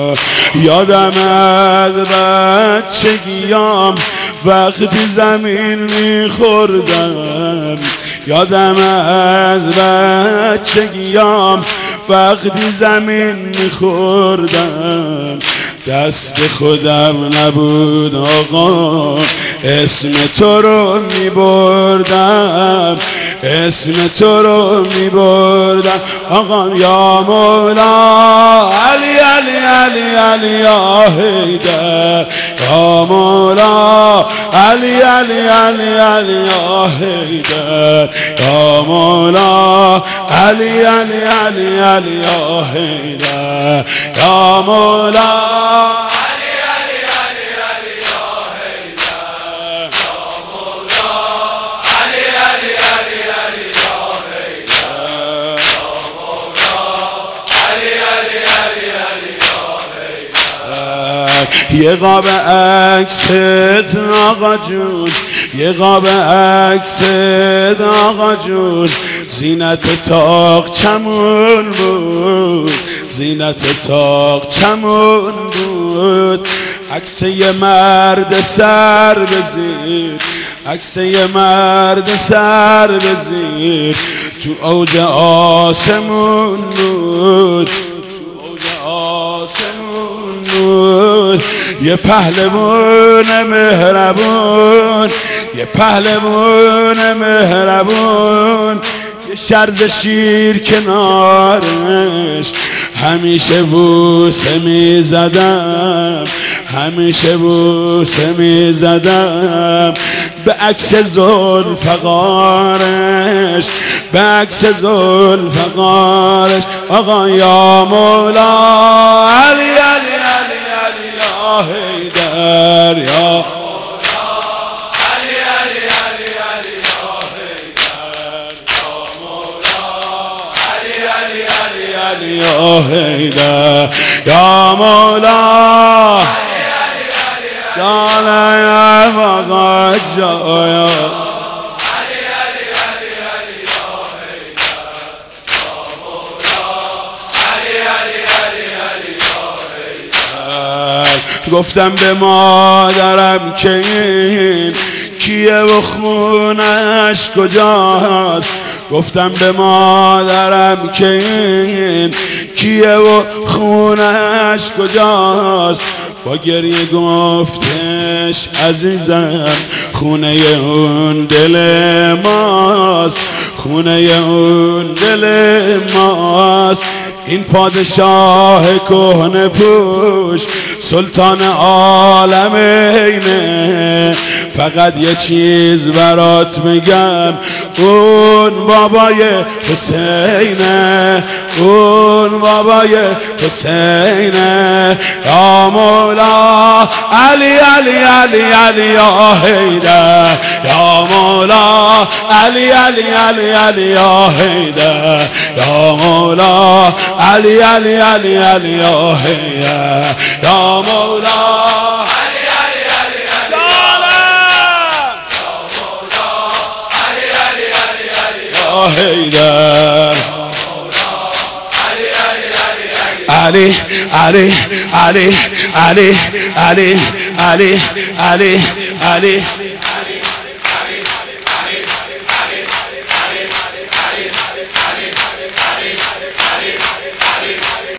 یادم از بچگیام وقتی زمین میخوردم، یادم از بچگیام وقتی زمین میخوردم، دست خودم نبود آقا اسم تو رو میبردم، اسم تو رو میبردم آقا یا مولا علی علی علی علی یا حیدر، یا مولا علی علی علی علی یا حیدر، یا مولا علی علی علی علی یا حیدر، یا مولا یه قاب عکست آقا جون، یه قاب عکست آقا جون، زینت تاق چمون بود، زینت تاق چمون بود، عکس یه مرد سر بزیر، عکس یه مرد سر بزیر، تو اوج آسمون بود، تو اوج آسمون بود، یه پهلوان مهربون، یه پهلوان مهربون، یه شرز شیر کنارش، همیشه بوسه میزدم، همیشه بوسه میزدم، به عکس ذوالفقارش، به عکس ذوالفقارش آقا یا مولا علی علی علی علی یا حیدر، یا مولا علی علی علی علی یا حیدر، یا مولا علی علی علی علی یا حیدر، یا مولا جانا یا فقط جایا گفتم به مادرم که این کیه و خونش کجاست، گفتم به مادرم که این کیه و خونش کجاست، با گریه گفتش عزیزم خونه اون دل ماست، خونه اون دل ماست، این پادشاه کهنه پوش سلطان عالم اینه، فقط یه چیز برات میگم اون بابای حسینه، اون بابای حسینه، یا مولا علی علی علی علی یا حیدر، یا مولا علی علی علی علی یا حیدر، یا مولا علی علی علی علی یا حیدر، یا مولا حیدر علی علی علی علی علی علی علی علی